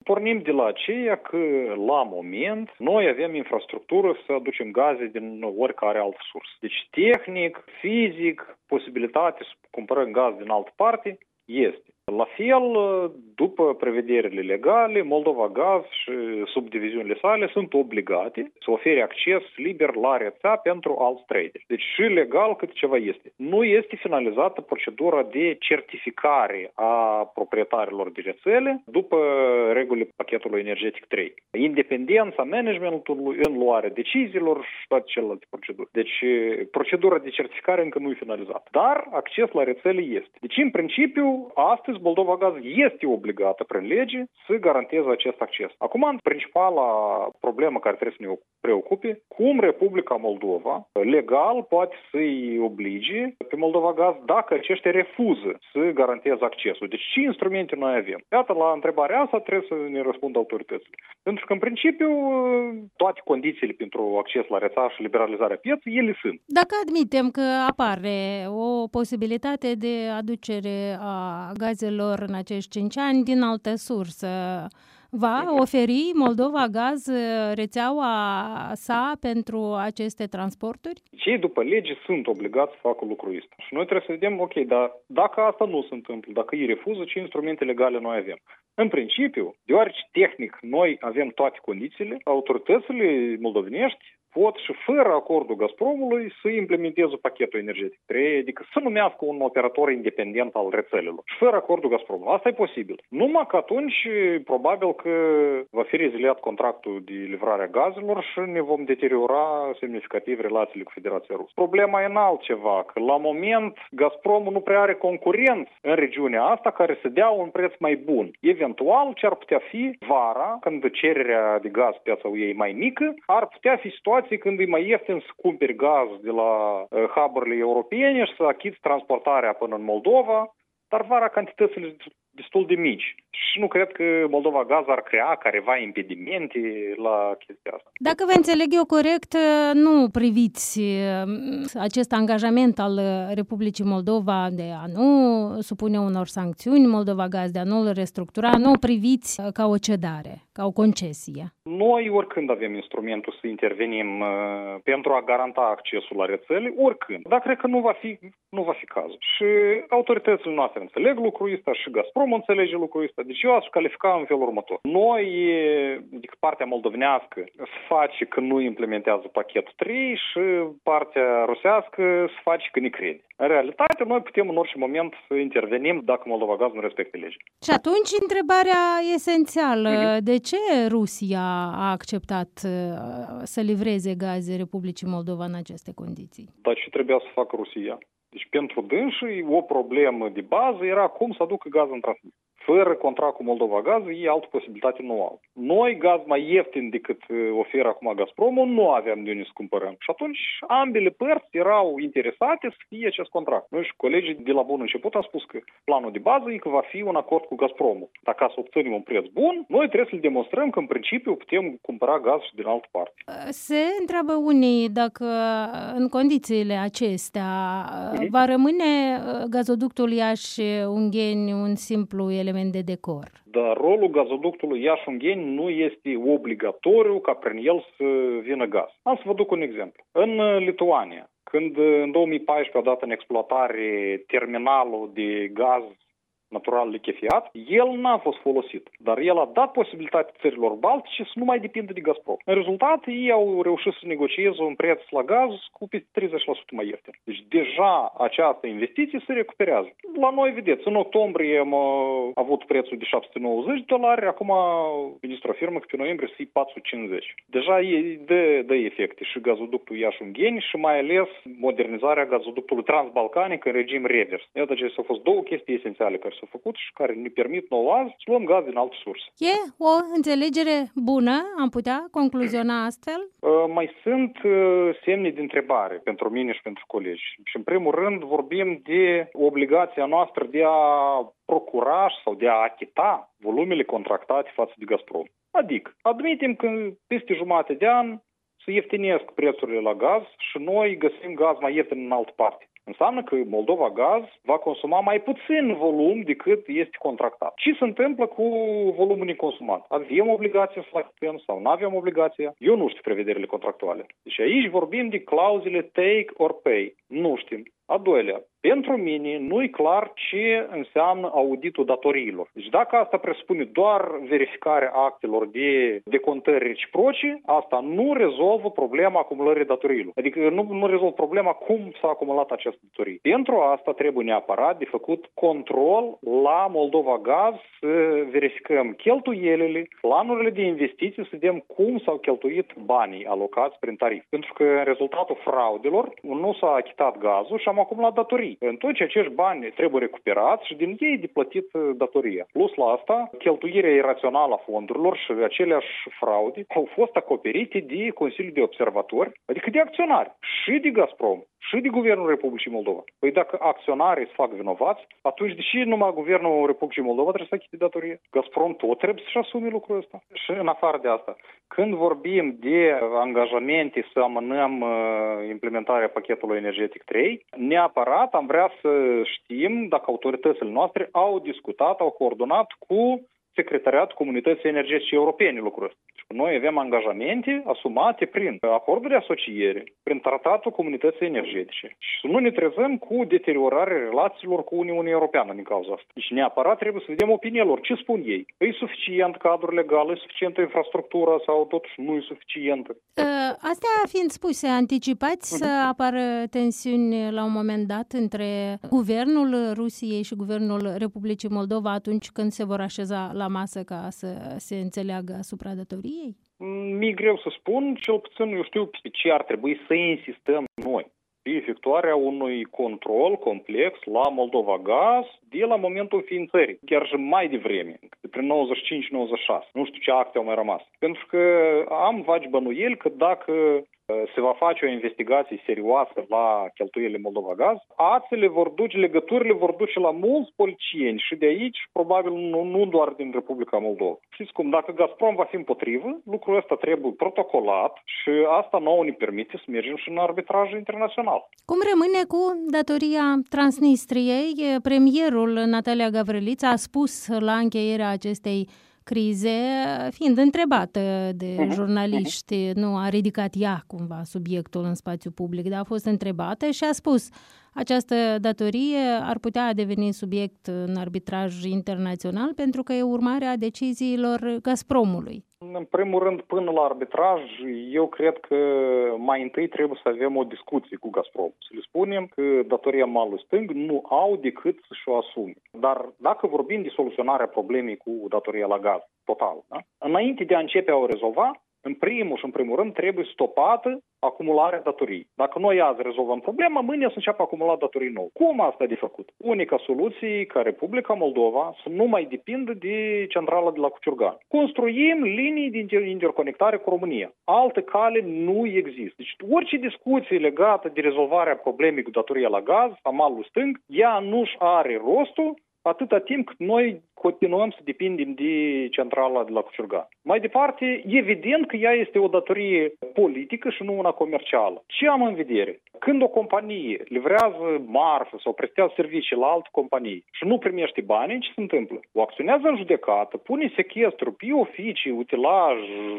pornim de la aceea că, la moment, noi avem infrastructură să aducem gaze din oricare altă sursă. Deci, tehnic, fizic, posibilitate să cumpărăm gaz din altă parte este. La fel, după prevederile legale, Moldova Gaz și subdiviziunile sale sunt obligate să ofere acces liber la rețea pentru alți traderi. Deci și legal cât ceva este. Nu este finalizată procedura de certificare a proprietarilor de rețele după regulile pachetului energetic 3. Independența managementului în luarea deciziilor și toate celelalte proceduri. Deci procedura de certificare încă nu e finalizată. Dar acces la rețele este. Deci în principiu, astăzi Moldova Gaz este obligată prin lege să garanteze acest acces. Acum, principala problemă care trebuie să ne preocupe, cum Republica Moldova legal poate să-i oblige pe Moldova Gaz dacă aceștia refuză să garanteze accesul. Deci ce instrumente noi avem? Iată, la întrebarea asta trebuie să ne răspundă autoritățile. Pentru că, în principiu, toate condițiile pentru acces la rețea și liberalizarea pieței, ele sunt. Dacă admitem că apare o posibilitate de aducere a gazelor în acești 5 ani din altă sursă, va oferi Moldova Gaz rețeaua sa pentru aceste transporturi? Cei după lege sunt obligați să facă lucrul ăsta. Și noi trebuie să vedem, ok, dar dacă asta nu se întâmplă, dacă ei refuză, ce instrumente legale noi avem? În principiu, deoarece tehnic noi avem toate condițiile, autoritățile moldovenești pot și fără acordul Gazpromului să implementeze pachetul energetic 3, adică să numească un operator independent al rețelelor. Și fără acordul Gazpromului. Asta e posibil. Numai că atunci, probabil că va fi reziliat contractul de livrare a gazelor și ne vom deteriora semnificativ relațiile cu Federația Rusă. Problema e în altceva, că la moment Gazpromul nu prea are concurență în regiunea asta care să dea un preț mai bun. Eventual, ce ar putea fi vara, când cererea de gaz piața ei mai mică, ar putea fi situația când e mai ieftin să cumperi gaz de la hub-urile europene și să achizi transportarea până în Moldova, dar vara cantitățile destul de mici. Și nu cred că Moldova Gaz ar crea careva impedimente la chestia asta. Dacă vă înțeleg eu corect, nu priviți acest angajament al Republicii Moldova de a nu supune unor sancțiuni Moldova Gaz, de a nu-l restructura, nu priviți ca o cedare, ca o concesie. Noi oricând avem instrumentul să intervenim pentru a garanta accesul la rețele, oricând. Dar cred că nu va fi cazul. Și autoritățile noastre înțeleg lucrul ăsta și Gazprom înțelege lucrul ăsta. Deci eu aș califica în felul următor. Noi, adică partea moldovenească, se face că nu implementează pachetul 3 și partea rusească se face că ne crede. În realitate, noi putem în orice moment să intervenim dacă Moldova Gaz nu respectă legea. Și atunci, întrebarea esențială, de ce Rusia a acceptat să livreze gaze Republicii Moldova în aceste condiții? Dar ce trebuia să facă Rusia? Deci pentru dânsii o problemă de bază era cum să aducă gaz în Transnistria. Fără contract cu Moldova Gaz, ei altă posibilitate nu au. Noi, gaz mai ieftin decât oferă acum Gazpromul, nu aveam de unde să cumpărăm. Și atunci ambele părți erau interesate să fie acest contract. Noi și colegii de la bun început au spus că planul de bază e că va fi un acord cu Gazpromul. Dacă să obținem un preț bun, noi trebuie să le demonstrăm că în principiu putem cumpăra gaz și din altă parte. Se întreabă unii dacă în condițiile acestea va rămâne gazoductul Iași-Ungheni un simplu element de decor. Dar rolul gazoductului Iași-Ungheni nu este obligatoriu ca prin el să vină gaz. Am să vă duc un exemplu. În Lituania, când în 2014 a dat în exploatare terminalul de gaz natural lichefiat, el n-a fost folosit. Dar el a dat posibilitatea țărilor baltice să nu mai depindă de Gazprom. În rezultat, ei au reușit să negocieze un preț la gaz cu peste 30% mai ieftin. Deci deja această investiție se recuperează. La noi, vedeți, în octombrie am avut prețul de $790, acum ministrul afirmă că pe noiembrie să fie 450. Deja dă efecte și gazoductul Iași-Ungheni și mai ales modernizarea gazoductului transbalcanic în regim revers. Iată, acestea au fost două chestii esențiale care s-au făcut și care ne permit nouă azi să luăm gaz din alte surse. E o înțelegere bună? Am putea concluziona astfel? Mai sunt semne de întrebare pentru mine și pentru colegi. Și în primul rând vorbim de obligația noastră de a procura sau de a achita volumele contractate față de Gazprom. Adică, admitem că peste jumătate de an se ieftinesc prețurile la gaz și noi găsim gaz mai ieftin în altă parte. Înseamnă că Moldova Gaz va consuma mai puțin volum decât este contractat. Ce se întâmplă cu volumul neconsumat? Avem obligația să-l achităm sau nu avem obligația? Eu nu știu prevederile contractuale. Deci aici vorbim de clauzele take or pay. Nu știm. A doilea, pentru mine nu e clar ce înseamnă auditul datoriilor. Deci dacă asta presupune doar verificarea actelor de decontări reciproce, asta nu rezolvă problema acumulării datoriilor. Adică nu rezolvă problema cum s-a acumulat această datorie. Pentru asta trebuie neapărat de făcut control la Moldova Gaz, să verificăm cheltuielile, planurile de investiții, să vedem cum s-au cheltuit banii alocați prin tarif. Pentru că în rezultatul fraudelor nu s-a achitat gazul și am acumulat datorii. Atunci acești bani trebuie recuperați și din ei de plătit datoria. Plus la asta, cheltuirea irațională a fondurilor și aceleași fraude au fost acoperite de Consiliul de Observatori, adică de acționari, și de Gazprom, și de Guvernul Republicii Moldova. Păi dacă acționarii se fac vinovați, atunci deși numai Guvernul Republicii Moldova trebuie să achite datorie? Gazprom tot trebuie să-și asume lucrul ăsta. Și în afară de asta, când vorbim de angajamente să amânăm implementarea pachetului energetic 3, neapărat am vrea să știm dacă autoritățile noastre au discutat, au coordonat cu Secretariatul Comunității Energetice Europene lucrul ăsta. Noi avem angajamente asumate prin acordul de asociere, prin tratatul Comunității Energetice. Și să nu ne trezăm cu deteriorarea relațiilor cu Uniunea Europeană din cauza asta. Deci neapărat trebuie să vedem opinia lor. Ce spun ei? E suficient cadrul legal, e suficientă infrastructura sau totuși nu e suficientă? Astea fiind spuse, anticipați să apară tensiuni la un moment dat între guvernul Rusiei și guvernul Republicii Moldova atunci când se vor așeza la masă ca să se înțeleagă asupra datoriei? Mi-e greu să spun, cel puțin eu știu pe ce ar trebui să insistăm noi. Pe efectuarea unui control complex la Moldova Gaz de la momentul înființării, chiar și mai devreme, prin 95-96. Nu știu ce acte au mai rămas. Pentru că am vagi bănuieli că dacă se va face o investigație serioasă la cheltuielile Moldova Gaz, ațele vor duce, legăturile vor duce la mulți politicieni și de aici, probabil nu doar din Republica Moldova. Știți cum, dacă Gazprom va fi împotrivă, lucrul ăsta trebuie protocolat și asta nouă ne permite să mergem și în arbitraj internațional. Cum rămâne cu datoria Transnistriei? Premierul Natalia Gavrilița a spus la încheierea acestei crize, fiind întrebată de jurnaliști, nu a ridicat ea cumva subiectul în spațiu public, dar a fost întrebată și a spus: această datorie ar putea deveni subiect în arbitraj internațional pentru că e urmarea deciziilor Gazpromului. În primul rând, până la arbitraj, eu cred că mai întâi trebuie să avem o discuție cu Gazprom. Să le spunem că datoria malului stâng nu au decât să-și o asume. Dar dacă vorbim de soluționarea problemei cu datoria la gaz total, da? Înainte de a începe a o rezolva, în primul rând trebuie stopată acumularea datoriei. Dacă noi azi rezolvăm problema, mâine să înceapă acumula datorii nouă. Cum asta de făcut? Unica soluție ca Republica Moldova să nu mai depindă de centrala de la Cuciurgan. Construim linii de interconectare cu România. Altă cale nu există. Deci orice discuție legată de rezolvarea problemei cu datoria la gaz, a malului stâng, ea nu-și are rostul atâta timp cât noi continuăm să depindem de centrala de la Cuciurgan. Mai departe, evident că ea este o datorie politică și nu una comercială. Ce am în vedere? Când o companie livrează marfă sau prestează servicii la altă companie și nu primește bani, ce se întâmplă? O acționează în judecată, pune sechestru pe oficii, utilaj,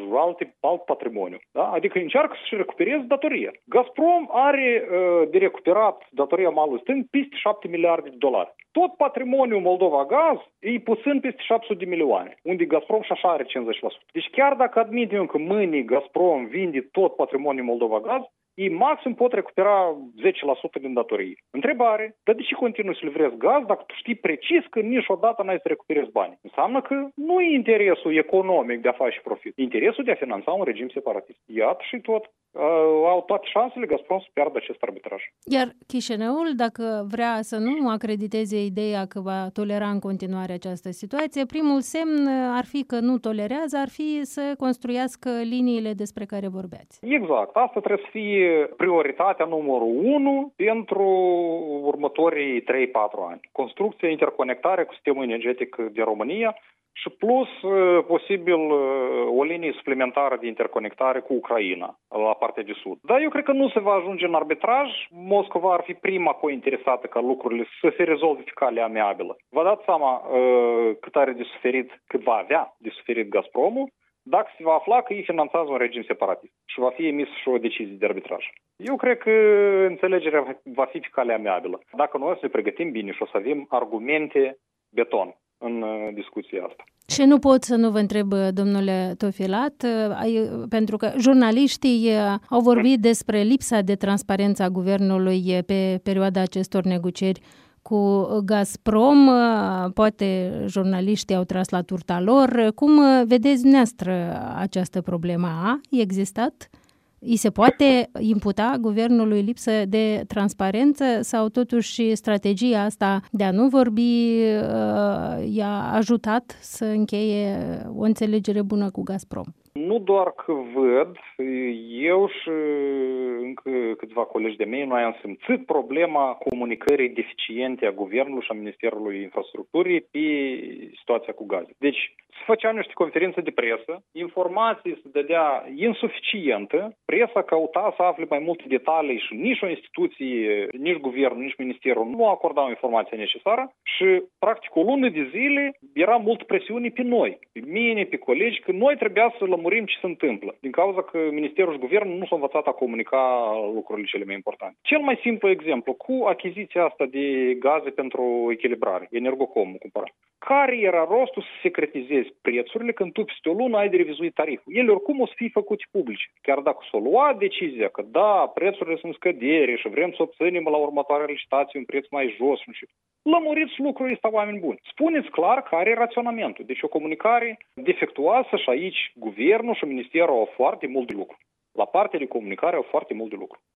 alt patrimoniu. Da? Adică încearcă să-și recupereze datoria. Gazprom are de recuperat datoria malului stâng peste 7 miliarde de dolari. Tot patrimoniul Moldova Gaz e puțin peste 700 de milioane, unde Gazprom și așa are 50%. Deci chiar dacă admitem că mâine Gazprom vinde tot patrimoniul Moldova Gaz, ei maxim pot recupera 10% din datorie. Întrebare, dar de ce continui să livrezi gaz dacă tu știi precis că niciodată n-ai să recuperezi bani? Înseamnă că nu e interesul economic de a face profit, e interesul de a finanța un regim separatist. Iată și tot. Au toate șansele Gazprom să piardă acest arbitraj. Iar Chișinăul, dacă vrea să nu acrediteze ideea că va tolera în continuare această situație, primul semn ar fi că nu tolerează, ar fi să construiască liniile despre care vorbeați. Exact. Asta trebuie să fie prioritatea numărul 1 pentru următorii 3-4 ani. Construcția, interconectare cu sistemul energetic de România și plus posibil o linie suplimentară de interconectare cu Ucraina la partea de sud. Dar eu cred că nu se va ajunge în arbitraj. Moscova ar fi prima cointeresată ca lucrurile să se rezolve pe cale amiabilă. Vă dați seama cât are de suferit, cât va avea de suferit Gazpromul dacă se va afla că ei finanțează un regim separatist și va fi emis și o decizie de arbitraj. Eu cred că înțelegerea va fi pe cale amiabilă. Dacă noi o să ne pregătim bine și o să avem argumente beton în discuția asta. Și nu pot să nu vă întreb, domnule Tofilat, pentru că jurnaliștii au vorbit despre lipsa de transparență a guvernului pe perioada acestor negocieri cu Gazprom. Poate jurnaliștii au tras la turta lor. Cum vedeți dumneavoastră această problemă? A existat? Îi se poate imputa guvernului lipsă de transparență sau totuși strategia asta de a nu vorbi i-a ajutat să încheie o înțelegere bună cu Gazprom? Nu doar că văd, eu și încă câțiva colegi de mei, noi am simțit problema comunicării deficiente a Guvernului și a Ministerului Infrastructurii pe situația cu gaze. Deci, se făceau niște conferințe de presă, informații se dădea insuficientă, presa căuta să afle mai multe detalii și nici o instituție, nici Guvernul, nici Ministerul nu acordau informația necesară și, practic, o lună de zile era mult presiune pe noi, pe mine, pe colegi, că noi trebuia să lămurim ce se întâmplă, din cauza că Ministerul și Guvernul nu s-au învățat a comunica lucrurile cele mai importante. Cel mai simplu exemplu, cu achiziția asta de gaze pentru echilibrare, Energocom cumpăra. Care era rostul să secretizezi prețurile când tu peste o lună ai de revizuit tariful? Ele oricum o să fie făcute publice. Chiar dacă s-o lua decizia că da, prețurile sunt scădere și vrem să obținem la următoarea licitație un preț mai jos și lămuriți lucrurile ăsta, oameni buni. Spuneți clar care e raționamentul. Deci o comunicare defectuoasă și aici Guvernul și Ministerul au foarte mult de lucru. La partea de comunicare au foarte mult de lucru.